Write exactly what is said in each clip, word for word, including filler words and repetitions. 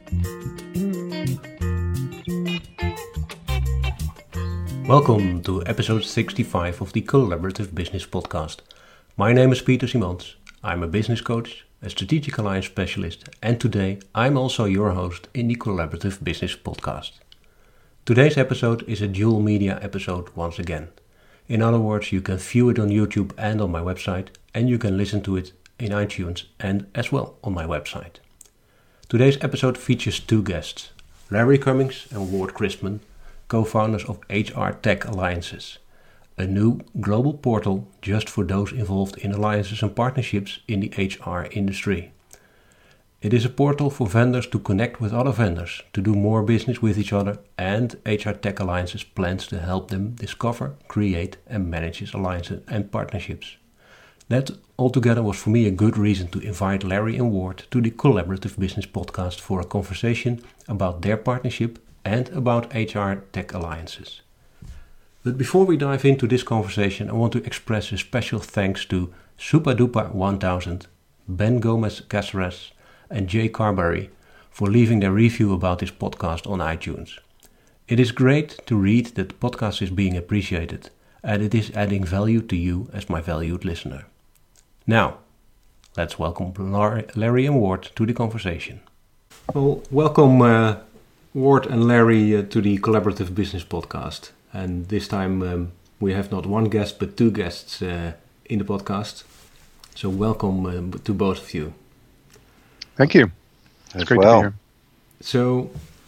Welcome to episode sixty-five of the Collaborative Business Podcast. My name is Peter Simons. I'm a business coach, a strategic alliance specialist, and today I'm also your host in the Collaborative Business Podcast. Today's episode is a dual media episode once again. In other words, you can view it on YouTube and on my website, and you can listen to it in iTunes and as well on my website. Today's episode features two guests, Larry Cummings and Ward Crispman, co-founders of H R Tech Alliances, a new global portal just for those involved in alliances and partnerships in the H R industry. It is a portal for vendors to connect with other vendors, to do more business with each other, and H R Tech Alliances plans to help them discover, create and manage alliances and partnerships. That altogether was for me a good reason to invite Larry and Ward to the Collaborative Business Podcast for a conversation about their partnership and about H R Tech Alliances. But before we dive into this conversation, I want to express a special thanks to Supadupa one thousand, Ben Gomez Caceres and Jay Carberry for leaving their review about this podcast on iTunes. It is great to read that the podcast is being appreciated and it is adding value to you as my valued listener. Now, let's welcome Larry and Ward to the conversation. Well, welcome uh, Ward and Larry uh, to the Collaborative Business Podcast. And this time um, we have not one guest but two guests uh, in the podcast. So welcome uh, to both of you. Thank you. It's As great well. to be here. So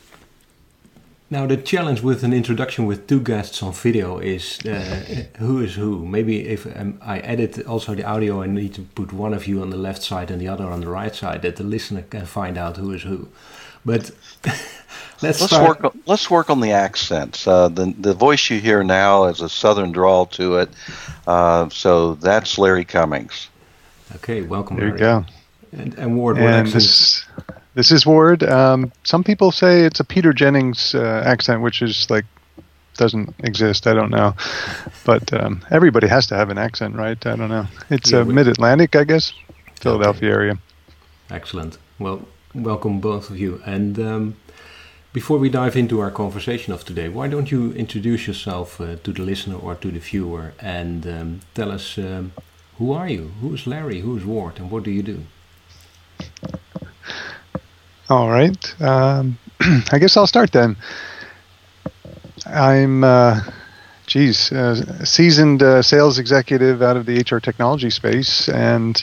now the challenge with an introduction with two guests on video is uh, who is who. Maybe if um, I edit also the audio, I need to put one of you on the left side and the other on the right side, that the listener can find out who is who. But let's, let's start. work. On, let's work on the accents. Uh, the the voice you hear now has a southern drawl to it. Uh, so that's Larry Cummings. Okay, welcome. There Larry. you go. And, and Ward, what And accent? this, this is Ward. Um, some people say it's a Peter Jennings uh, accent, which is like doesn't exist. I don't know, but um, everybody has to have an accent, right? I don't know. It's Yeah, uh, we- Mid-Atlantic, I guess, Philadelphia Okay. area. Excellent. Well, welcome both of you. And um, before we dive into our conversation of today, why don't you introduce yourself uh, to the listener or to the viewer and um, tell us um, who are you? Who is Larry? Who is Ward? And what do you do? All right. Um, I guess I'll start then. I'm, uh, geez, uh, a seasoned uh, sales executive out of the H R technology space, and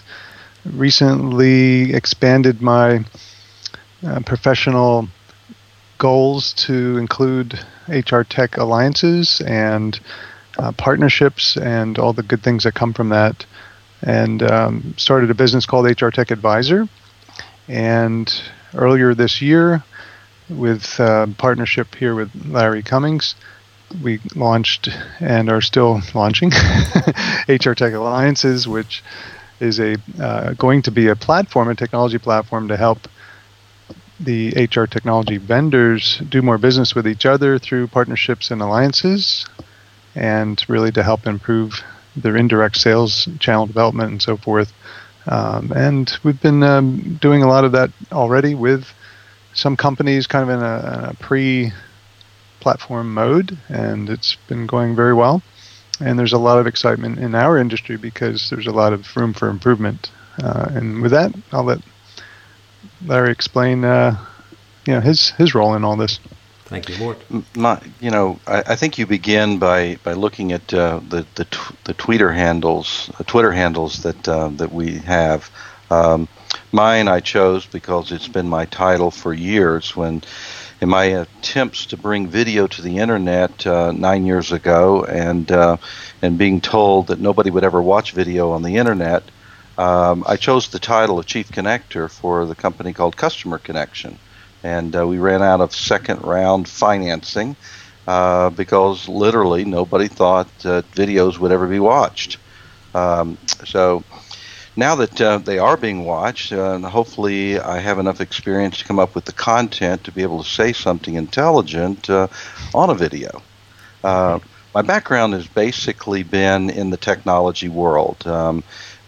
recently expanded my uh, professional goals to include H R Tech Alliances and uh, partnerships and all the good things that come from that, and um, started a business called H R Tech Advisor. And earlier this year, with uh, partnership here with Larry Cummings, we launched and are still launching H R Tech Alliances, which is a uh, going to be a platform, a technology platform to help the H R technology vendors do more business with each other through partnerships and alliances, and really to help improve their indirect sales channel development and so forth. Um, and we've been um, doing a lot of that already with some companies kind of in a, in a pre-platform mode, and it's been going very well. And there's a lot of excitement in our industry because there's a lot of room for improvement. Uh, and with that, I'll let Larry explain uh, you know, his, his role in all this. Thank you, Ward. My, you know, I, I think you begin by, by looking at uh, the the, tw- the Twitter handles, uh, Twitter handles that uh, that we have. Um, mine I chose because it's been my title for years. When in my attempts to bring video to the internet uh, nine years ago, and uh, and being told that nobody would ever watch video on the internet, um, I chose the title of Chief Connector for the company called Customer Connection. And uh, we ran out of second round financing uh, because literally nobody thought uh, videos would ever be watched. Um, so now that uh, they are being watched, uh, hopefully I have enough experience to come up with the content to be able to say something intelligent uh, on a video. Uh, my background has basically been in the technology world. Um,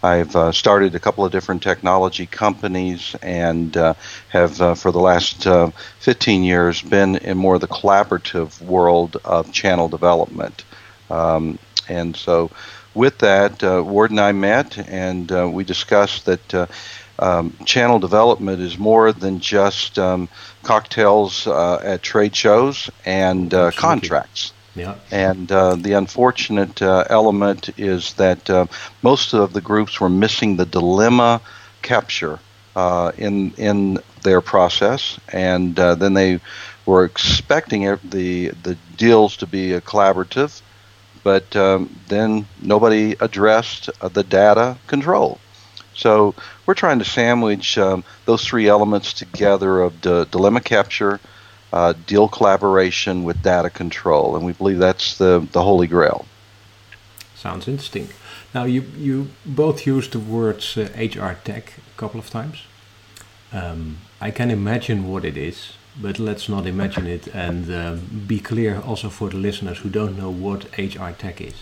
I've uh, started a couple of different technology companies and uh, have, uh, for the last uh, fifteen years, been in more of the collaborative world of channel development. Um, and so with that, uh, Ward and I met, and uh, we discussed that uh, um, channel development is more than just um, cocktails uh, at trade shows and uh, contracts. Yeah. And uh, the unfortunate uh, element is that uh, most of the groups were missing the dilemma capture uh, in in their process, and uh, then they were expecting the the deals to be a collaborative, but um, then nobody addressed uh, the data control. So we're trying to sandwich um, those three elements together of the dilemma capture, Uh, deal collaboration with data control, and we believe that's the, the holy grail. Sounds interesting. Now, you, you both used the words uh, H R tech a couple of times. Um, I can imagine what it is, but let's not imagine it, and uh, be clear also for the listeners who don't know what H R tech is.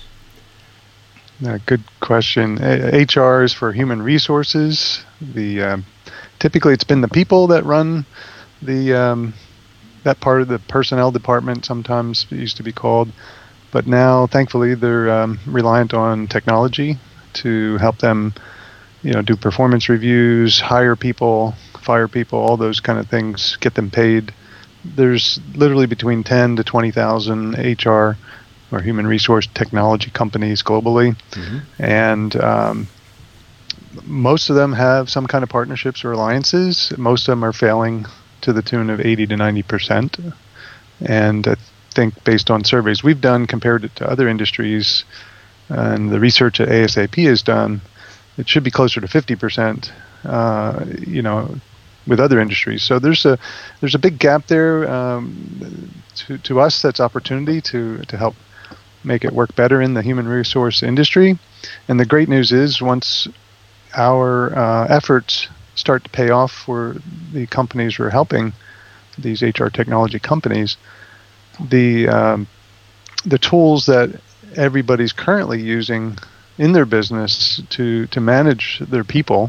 Uh, good question. A- H R is for human resources. The um, typically it's been the people that run the um, that part of the personnel department, sometimes it used to be called, but now thankfully they're um, reliant on technology to help them, you know, do performance reviews, hire people, fire people, all those kind of things, get them paid. There's literally between ten to twenty thousand H R or human resource technology companies globally, mm-hmm. and um, most of them have some kind of partnerships or alliances. Most of them are failing to the tune of eighty to ninety percent. And I think based on surveys we've done compared it to other industries and the research that A S A P has done, it should be closer to fifty percent, uh, you know, with other industries. So there's a there's a big gap there. Um, to, to us, that's opportunity to, to help make it work better in the human resource industry. And the great news is once our uh, efforts start to pay off for the companies we're helping, these H R technology companies, the um, the tools that everybody's currently using in their business to, to manage their people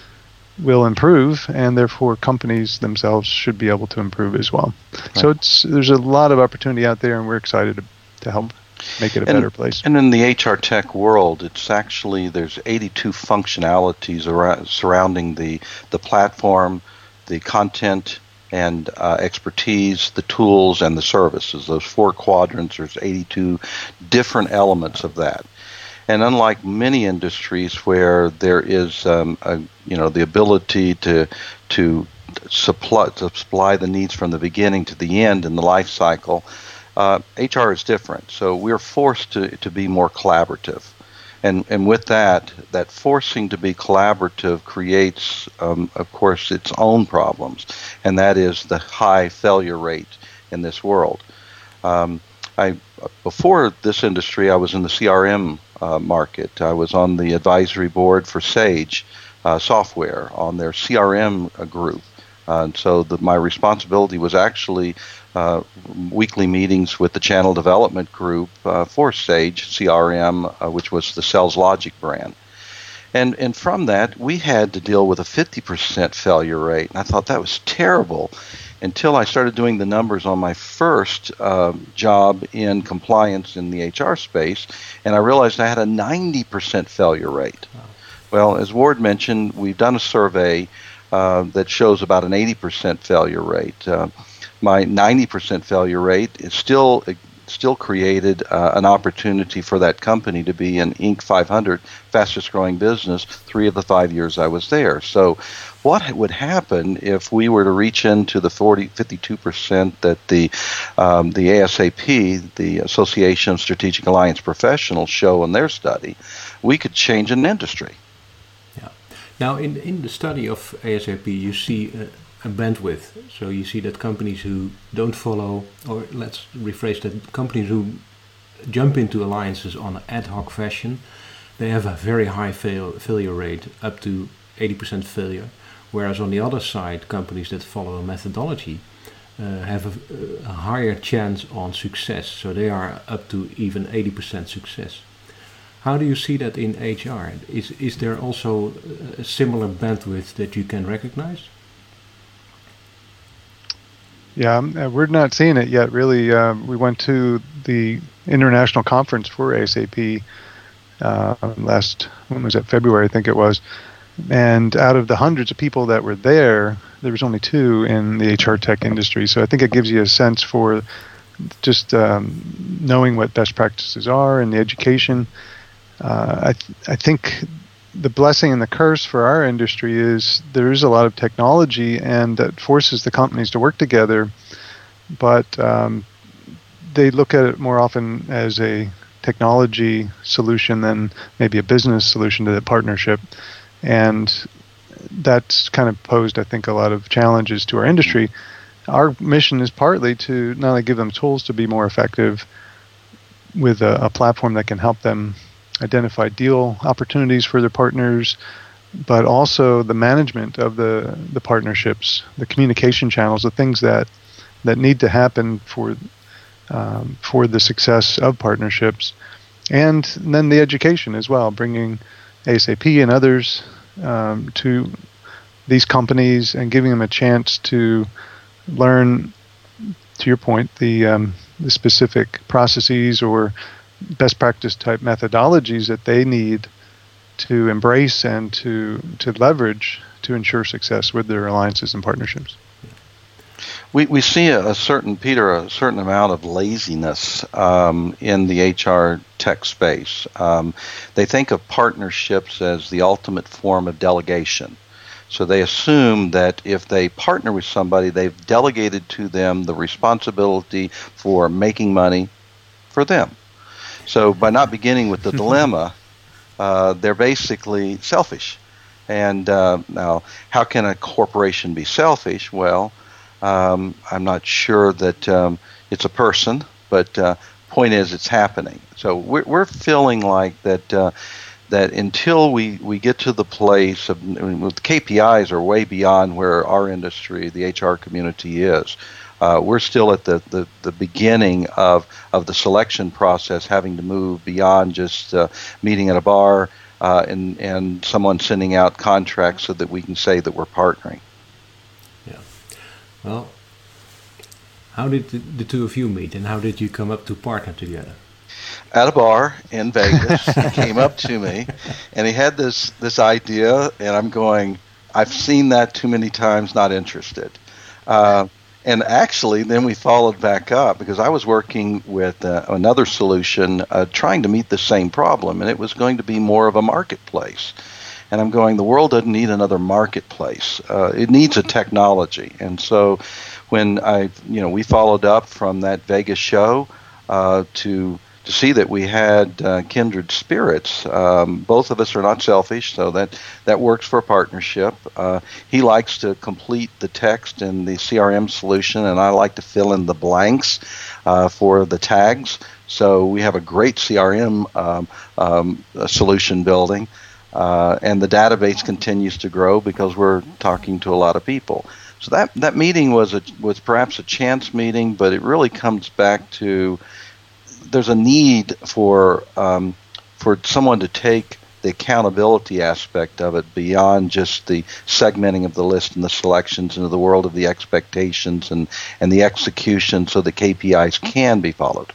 will improve, and therefore companies themselves should be able to improve as well. Right. So it's there's a lot of opportunity out there, and we're excited to, to help make it a and, better place. And in the H R tech world, it's actually, there's eighty-two functionalities around, surrounding the, the platform, the content and uh, expertise, the tools, and the services. Those four quadrants, there's eighty-two different elements of that. And unlike many industries where there is, um, a, you know, the ability to to supply to supply the needs from the beginning to the end in the life cycle, Uh, H R is different, so we're forced to, to be more collaborative, and and with that, that forcing to be collaborative creates, um, of course, its own problems, and that is the high failure rate in this world. Um, I before this industry, I was in the C R M uh, market. I was on the advisory board for Sage uh, Software on their C R M group, uh, and so the, my responsibility was actually Uh, weekly meetings with the channel development group uh, for Sage C R M, uh, which was the Sales Logic brand. And and from that, we had to deal with a fifty percent failure rate. And I thought that was terrible until I started doing the numbers on my first uh, job in compliance in the H R space, and I realized I had a ninety percent failure rate. Wow. Well, as Ward mentioned, we've done a survey uh, that shows about an eighty percent failure rate. Uh, My ninety percent failure rate is still still created uh, an opportunity for that company to be an Inc five hundred fastest growing business three of the five years I was there. So what would happen if we were to reach into the forty, fifty-two percent that the um, the A S A P, the Association of Strategic Alliance Professionals, show in their study? We could change an industry. Yeah. Now, in, in the study of A S A P, you see uh, a bandwidth. So you see that companies who don't follow, or let's rephrase that, companies who jump into alliances on an ad hoc fashion, they have a very high fail, failure rate, up to eighty percent failure. Whereas on the other side, companies that follow a methodology uh, have a, a higher chance on success. So they are up to even eighty percent success. How do you see that in H R? Is is there also a similar bandwidth that you can recognize? Yeah, um, uh, we're not seeing it yet, really. Uh, we went to the international conference for A S A P uh, last, when was it, February, I think it was. And out of the hundreds of people that were there, there was only two in the H R tech industry. So I think it gives you a sense for just um, knowing what best practices are in the education. Uh, I, th- I think the blessing and the curse for our industry is there is a lot of technology, and that forces the companies to work together, but um, they look at it more often as a technology solution than maybe a business solution to the partnership. And that's kind of posed, I think, a lot of challenges to our industry. Our mission is partly to not only give them tools to be more effective with a, a platform that can help them identify deal opportunities for their partners, but also the management of the, the partnerships, the communication channels, the things that that need to happen for um, for the success of partnerships, and then the education as well, bringing A S A P and others um, to these companies and giving them a chance to learn, to your point, the um, the specific processes or best practice type methodologies that they need to embrace and to to leverage to ensure success with their alliances and partnerships. We we see a, a certain, Peter, a certain amount of laziness um, in the H R tech space. Um, they think of partnerships as the ultimate form of delegation. So they assume that if they partner with somebody, they've delegated to them the responsibility for making money for them. So by not beginning with the dilemma, uh, they're basically selfish. And uh, now, how can a corporation be selfish? Well, um, I'm not sure that um, it's a person, but uh, point is, it's happening. So we're, we're feeling like that uh, that until we, we get to the place of, I mean, the K P Is are way beyond where our industry, the H R community is. Uh, we're still at the, the, the beginning of, of the selection process, having to move beyond just uh, meeting at a bar uh, and, and someone sending out contracts so that we can say that we're partnering. Yeah. Well, how did the, the two of you meet, and how did you come up to partner together? At a bar in Vegas, he came up to me, and he had this, this idea, and I'm going, I've seen that too many times, not interested. Uh, And actually, then we followed back up because I was working with uh, another solution uh, trying to meet the same problem, and it was going to be more of a marketplace. And I'm going, the world doesn't need another marketplace. Uh, it needs a technology. And so when I, you know, we followed up from that Vegas show uh, to to see that we had uh, kindred spirits. Um, both of us are not selfish, so that, that works for a partnership. Uh, he likes to complete the text in the C R M solution, and I like to fill in the blanks uh, for the tags. So we have a great C R M um, um, solution building, uh, and the database continues to grow because we're talking to a lot of people. So that, that meeting was a, was perhaps a chance meeting, but it really comes back to there's a need for um, for someone to take the accountability aspect of it beyond just the segmenting of the list and the selections into the world of the expectations and, and the execution so the K P Is can be followed.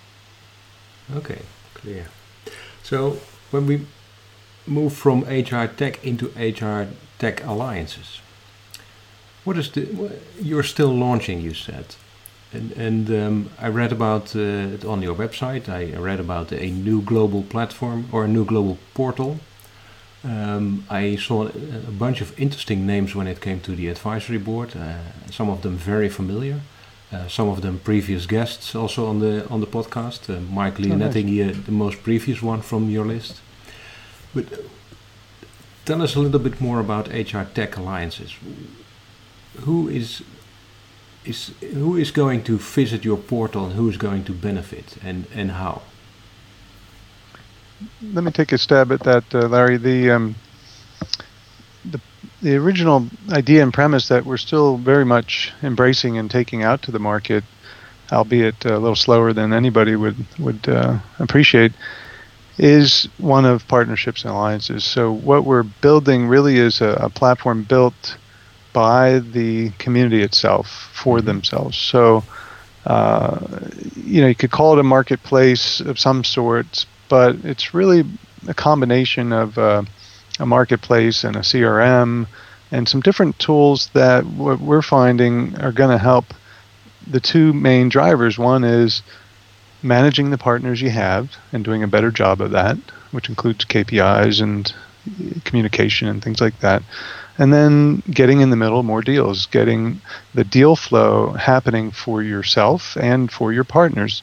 Okay, clear. So when we move from H R tech into H R tech alliances, what is the, you're still launching, you said. And, and um, I read about uh, it on your website. I read about a new global platform or a new global portal. Um, I saw a bunch of interesting names when it came to the advisory board. Uh, some of them very familiar. Uh, some of them previous guests also on the on the podcast. Uh, Mike Leonetti, oh, nice. uh, the most previous one from your list. But uh, tell us a little bit more about H R Tech Alliances. Who is Is, who is going to visit your portal and who is going to benefit and, and how? Let me take a stab at that, uh, Larry. The, um, the the original idea and premise that we're still very much embracing and taking out to the market, albeit a little slower than anybody would would uh, appreciate, is one of partnerships and alliances. So what we're building really is a, a platform built by the community itself for mm-hmm. themselves. So, uh, you know, you could call it a marketplace of some sorts, but it's really a combination of uh, a marketplace and a C R M and some different tools that what we're finding are going to help the two main drivers. One is managing the partners you have and doing a better job of that, which includes K P Is and communication and things like that. And then getting in the middle more deals, getting the deal flow happening for yourself and for your partners.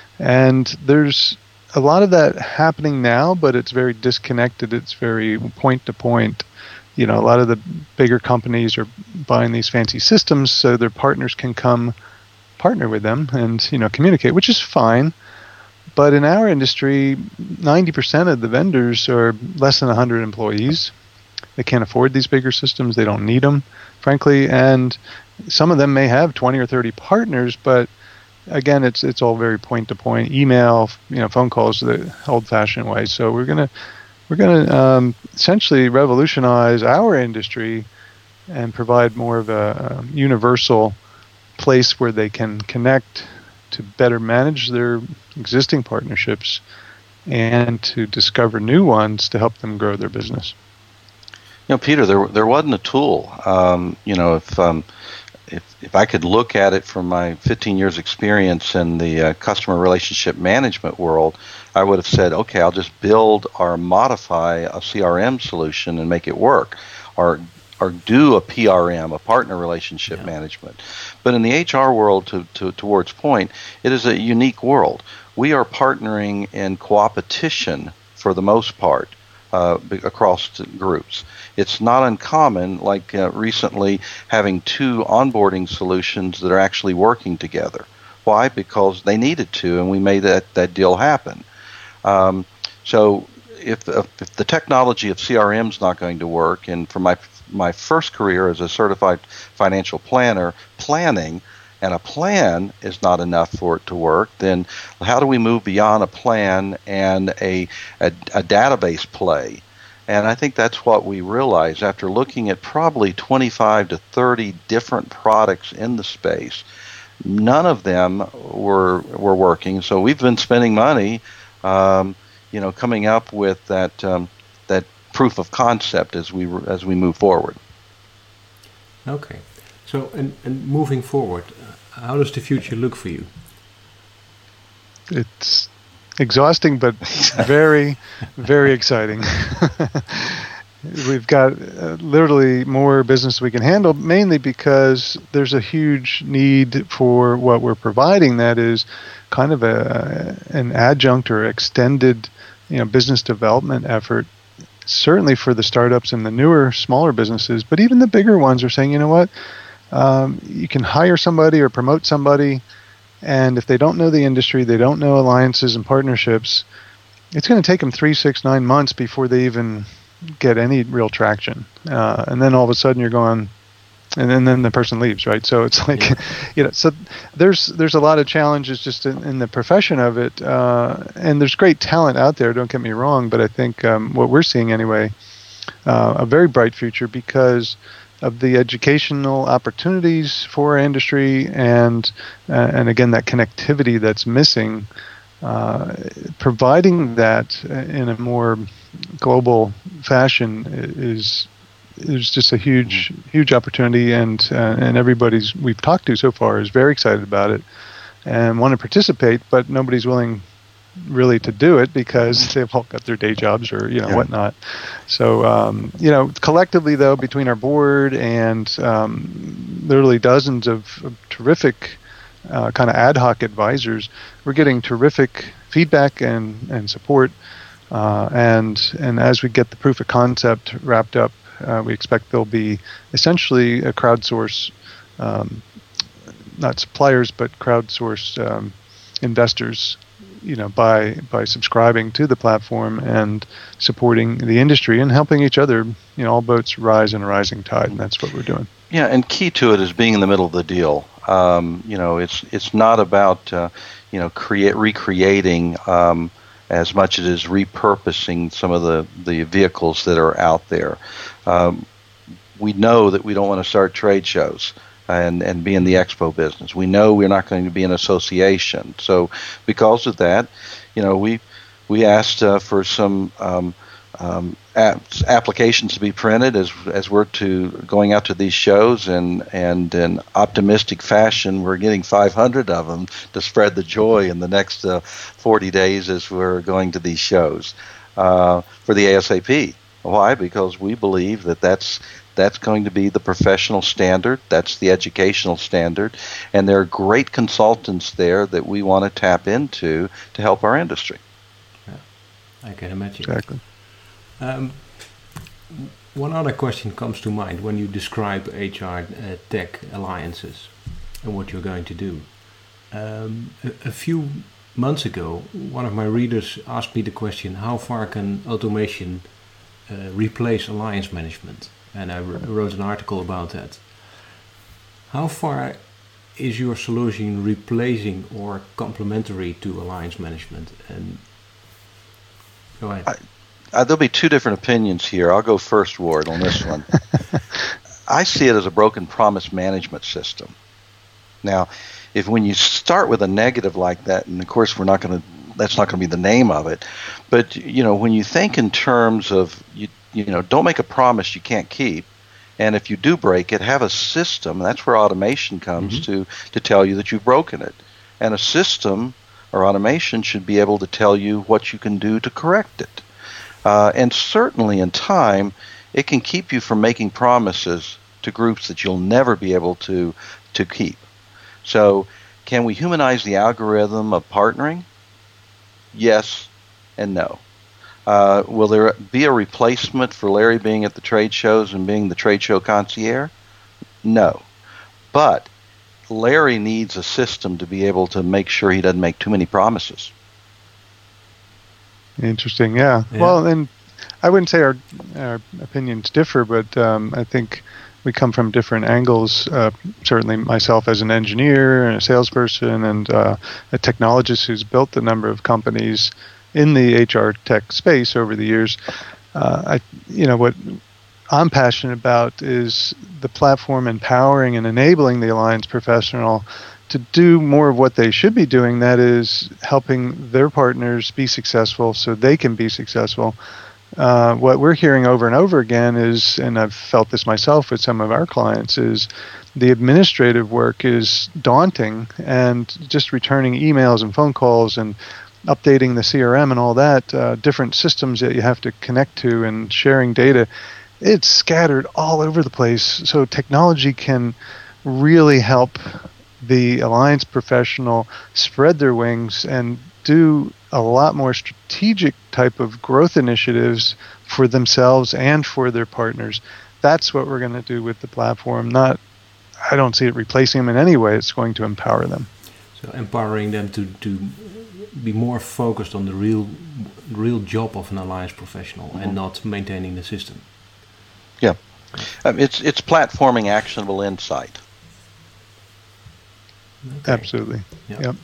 And there's a lot of that happening now, but it's very disconnected. It's very point to point. You know, a lot of the bigger companies are buying these fancy systems so their partners can come partner with them and, you know, communicate, which is fine. But in our industry, ninety percent of the vendors are less than one hundred employees. They can't afford these bigger systems. They don't need them, frankly. And some of them may have twenty or thirty partners, but again, it's it's all very point to point, email, you know, phone calls the old-fashioned way. So we're gonna we're gonna um, essentially revolutionize our industry and provide more of a, a universal place where they can connect to better manage their existing partnerships and to discover new ones to help them grow their business. You know, Peter, there there wasn't a tool. Um, you know, if um, if if I could look at it from my fifteen years experience in the uh, customer relationship management world, I would have said, okay, I'll just build or modify a C R M solution and make it work, or or do a P R M, a partner relationship yeah. management. But in the H R world, to, to towards point, it is a unique world. We are partnering in coopetition for the most part uh, across groups. It's not uncommon, like uh, recently, having two onboarding solutions that are actually working together. Why? Because they needed to, and we made that, that deal happen. Um, so if, if the technology of C R M is not going to work, and for my my first career as a certified financial planner, planning, and a plan is not enough for it to work, then how do we move beyond a plan and a, a, a database play? And I think that's what we realized after looking at probably twenty-five to thirty different products in the space. None of them were were working, so we've been spending money, um, you know, coming up with that um, that proof of concept as we as we move forward. Okay, so and, and moving forward, how does the future look for you? It's exhausting, but very, very exciting. We've got uh, literally more business we can handle, mainly because there's a huge need for what we're providing that is kind of a an adjunct or extended, you know, business development effort, certainly for the startups and the newer, smaller businesses, but even the bigger ones are saying, you know what, um, you can hire somebody or promote somebody, and if they don't know the industry, they don't know alliances and partnerships, it's going to take them three, six, nine months before they even get any real traction. Uh, and then all of a sudden you're going, and then, then the person leaves, right? So it's like, yeah. you know, so there's there's a lot of challenges just in, in the profession of it. Uh, and there's great talent out there, don't get me wrong, but I think um, what we're seeing anyway, uh, a very bright future because of the educational opportunities for our industry and, uh, and again, that connectivity that's missing. Uh, providing that in a more global fashion is is just a huge huge opportunity, and uh, and everybody's we've talked to so far is very excited about it and want to participate, but nobody's willing really to do it because they've all got their day jobs or you know yeah. whatnot. So um, you know, collectively though, between our board and um, literally dozens of, of terrific Uh, kind of ad hoc advisors, we're getting terrific feedback and, and support. Uh, and and as we get the proof of concept wrapped up, uh, we expect there'll be essentially a crowdsource, um, not suppliers, but crowdsource um, investors, you know, by by subscribing to the platform and supporting the industry and helping each other. You know, all boats rise in a rising tide, and that's what we're doing. Yeah, and key to it is being in the middle of the deal. Um, you know, it's it's not about uh, you know create recreating um, as much as it is repurposing some of the, the vehicles that are out there. Um, we know that we don't want to start trade shows and, and be in the expo business. We know we're not going to be an association. So because of that, you know, we we asked uh, for some um, um, apps, applications to be printed as as we're to going out to these shows, and and in optimistic fashion, we're getting five hundred of them to spread the joy in the next uh, forty days as we're going to these shows uh, for the A S A P. Why? Because we believe that that's that's going to be the professional standard, that's the educational standard, and there are great consultants there that we want to tap into to help our industry. Yeah, I can imagine. Exactly. Um, one other question comes to mind when you describe H R uh, Tech Alliances and what you're going to do. Um, a, a few months ago, one of my readers asked me the question, how far can automation uh, replace alliance management? And I wrote an article about that. How far is your solution replacing or complementary to alliance management? And go ahead. I, uh, there'll be two different opinions here. I'll go first, Ward, on this one. I see it as a broken promise management system. Now, if when you start with a negative like that, and of course we're not going to, that's not going to be the name of it, but you know, when you think in terms of you. You know, don't make a promise you can't keep, and if you do break it, have a system. That's where automation comes mm-hmm. to to tell you that you've broken it, and a system or automation should be able to tell you what you can do to correct it. Uh, and certainly, in time, it can keep you from making promises to groups that you'll never be able to to keep. So, can we humanize the algorithm of partnering? Yes, and no. Uh, will there be a replacement for Larry being at the trade shows and being the trade show concierge? No. But Larry needs a system to be able to make sure he doesn't make too many promises. Interesting, yeah. yeah. Well, and I wouldn't say our, our opinions differ, but um, I think we come from different angles. Uh, certainly myself as an engineer and a salesperson and uh, a technologist who's built a number of companies in the H R tech space over the years. Uh, I, you know, what I'm passionate about is the platform empowering and enabling the alliance professional to do more of what they should be doing, that is helping their partners be successful so they can be successful. Uh, what we're hearing over and over again is, and I've felt this myself with some of our clients, is the administrative work is daunting, and just returning emails and phone calls and updating the C R M and all that, uh, different systems that you have to connect to and sharing data, it's scattered all over the place. So technology can really help the alliance professional spread their wings and do a lot more strategic type of growth initiatives for themselves and for their partners. That's what we're going to do with the platform. Not, I don't see it replacing them in any way. It's going to empower them. So empowering them to, to be more focused on the real real job of an alliance professional mm-hmm. and not maintaining the system. Yeah. Um, it's it's platforming actionable insight. Okay. Absolutely. Yeah. Yep.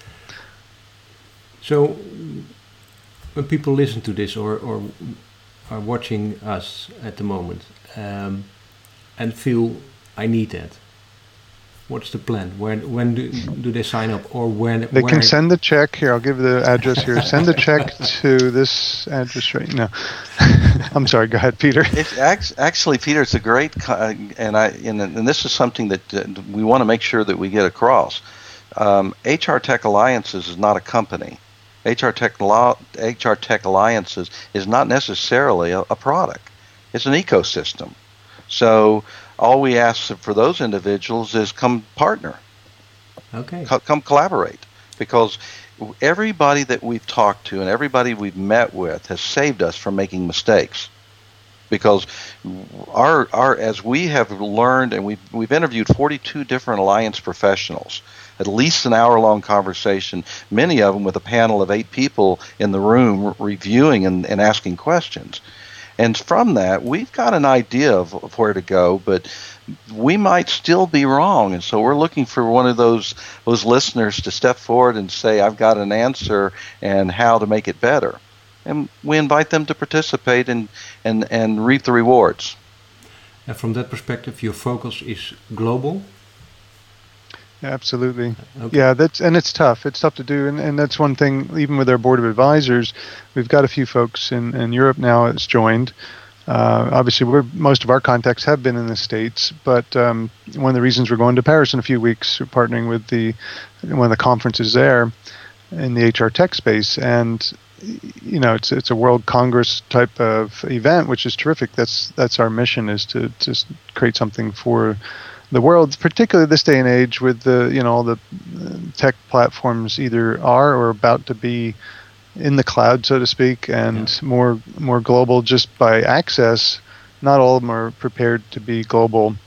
So when people listen to this or, or are watching us at the moment um, and feel I need that, what's the plan? When when do, do they sign up, or when they where? can send the check here? I'll give the address here. Send the check to this address right now. I'm sorry. Go ahead, Peter. It's actually, Peter, it's a great, uh, and I and, and this is something that uh, we want to make sure that we get across. Um, H R Tech Alliances is not a company. H R Tech H R Tech Alliances is not necessarily a, a product. It's an ecosystem. So all we ask for those individuals is come partner. Okay. Co- come collaborate, because everybody that we've talked to and everybody we've met with has saved us from making mistakes. Because our our as we have learned, and we've we've interviewed forty-two different alliance professionals, at least an hour-long conversation, many of them with a panel of eight people in the room reviewing and, and asking questions. And from that, we've got an idea of, of where to go, but we might still be wrong. And so we're looking for one of those those listeners to step forward and say, I've got an answer and how to make it better. And we invite them to participate and, and, and reap the rewards. And from that perspective, your focus is global? Absolutely. Okay. Yeah, that's and it's tough. It's tough to do, and, and that's one thing. Even with our board of advisors, we've got a few folks in, in Europe now that's joined. Uh, obviously, we're most of our contacts have been in the States, but um, one of the reasons we're going to Paris in a few weeks, we're partnering with the one of the conferences there in the H R tech space, and you know, it's it's a World Congress type of event, which is terrific. That's that's our mission, is to to create something for the world, particularly this day and age, with the you know all the tech platforms either are or about to be in the cloud, so to speak, and yeah. more more global just by access. Not all of them are prepared to be global,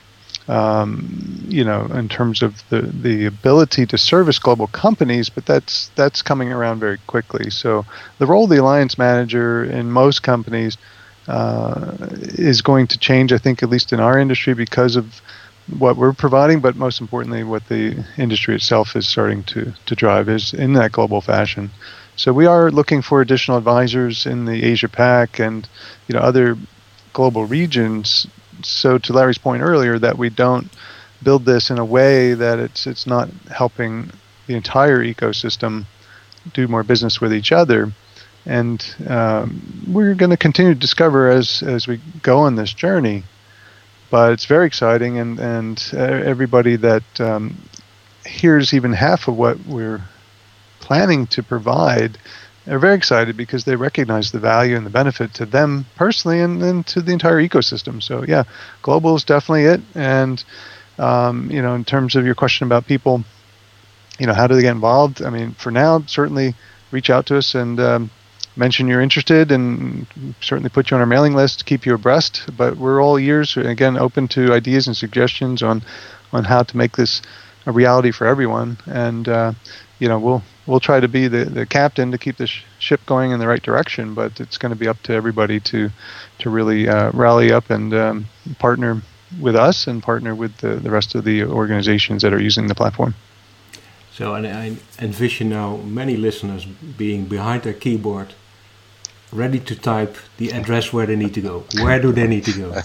um, you know, in terms of the, the ability to service global companies, but that's that's coming around very quickly. So the role of the alliance manager in most companies uh, is going to change, I think, at least in our industry, because of what we're providing, but most importantly, what the industry itself is starting to, to drive is in that global fashion. So we are looking for additional advisors in the Asia Pac and, you know, other global regions. So to Larry's point earlier, that we don't build this in a way that it's it's not helping the entire ecosystem do more business with each other. And um, we're going to continue to discover as as we go on this journey. But it's very exciting, and, and everybody that um, hears even half of what we're planning to provide are very excited because they recognize the value and the benefit to them personally and, and to the entire ecosystem. So yeah, global is definitely it. And, um, you know, in terms of your question about people, you know, how do they get involved? I mean, for now, certainly reach out to us and um, mention you're interested, and certainly put you on our mailing list to keep you abreast. But we're all ears, again, open to ideas and suggestions on, on how to make this a reality for everyone. And, uh, you know, we'll we'll try to be the, the captain to keep the sh- ship going in the right direction, but it's going to be up to everybody to to really uh, rally up and um, partner with us and partner with the, the rest of the organizations that are using the platform. So and I envision now many listeners being behind their keyboard, ready to type the address where they need to go. Where do they need to go?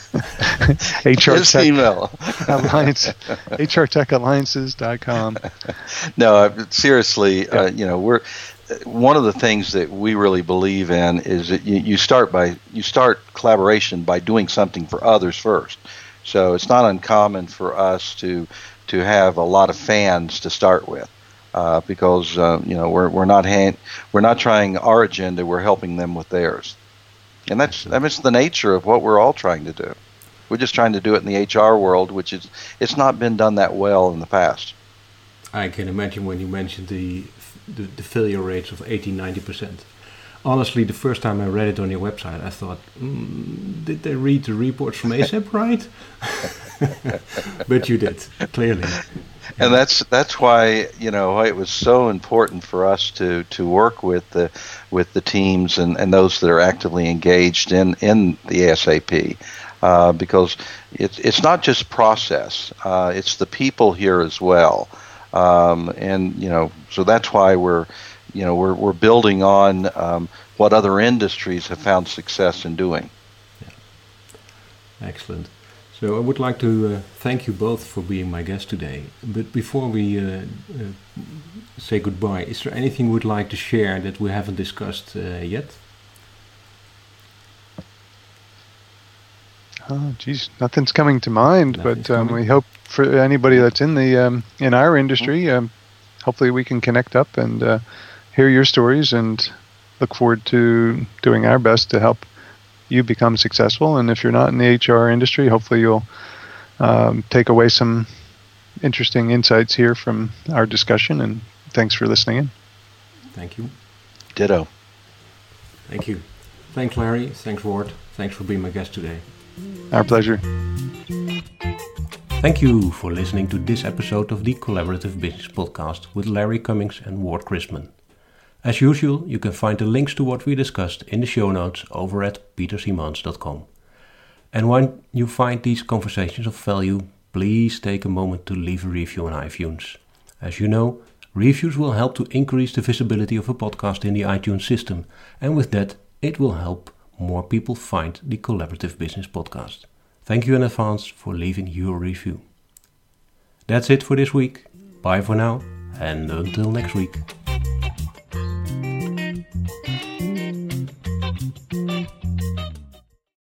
H R Tech email. Alliance, H R Tech Alliances dot com. No, seriously, yeah. uh, you know, we're one of the things that we really believe in is that you, you start by you start collaboration by doing something for others first. So it's not uncommon for us to to have a lot of fans to start with. Uh, because uh, you know we're we're not hand, we're not trying our agenda, we're helping them with theirs, and that's that's the nature of what we're all trying to do. We're just trying to do it in the H R world, which is it's not been done that well in the past. I can imagine when you mentioned the the, the failure rates of eighty, ninety percent. Honestly, the first time I read it on your website, I thought, mm, did they read the reports from ASAP right? But you did, clearly. And that's that's why you know it was so important for us to, to work with the with the teams and, and those that are actively engaged in, in the ASAP, uh, because it's it's not just process, uh, it's the people here as well, um, and you know so that's why we're you know we're we're building on um, what other industries have found success in doing. Yeah. Excellent. So I would like to uh, thank you both for being my guest today. But before we uh, uh, say goodbye, is there anything you would like to share that we haven't discussed uh, yet? Oh, geez, nothing's coming to mind. Nothing's but um, we hope for anybody that's in the um, in our industry, um, hopefully we can connect up and uh, hear your stories, and look forward to doing our best to help you become successful. And if you're not in the H R industry, hopefully you'll um, take away some interesting insights here from our discussion. And thanks for listening in. Thank you. Ditto. Thank you. Thanks, Larry. Thanks, Ward. Thanks for being my guest today. Our pleasure. Thank you for listening to this episode of the Collaborative Business Podcast with Larry Cummings and Ward Chrisman. As usual, you can find the links to what we discussed in the show notes over at peter simons dot com. And when you find these conversations of value, please take a moment to leave a review on iTunes. As you know, reviews will help to increase the visibility of a podcast in the iTunes system, and with that, it will help more people find the Collaborative Business Podcast. Thank you in advance for leaving your review. That's it for this week. Bye for now, and until next week.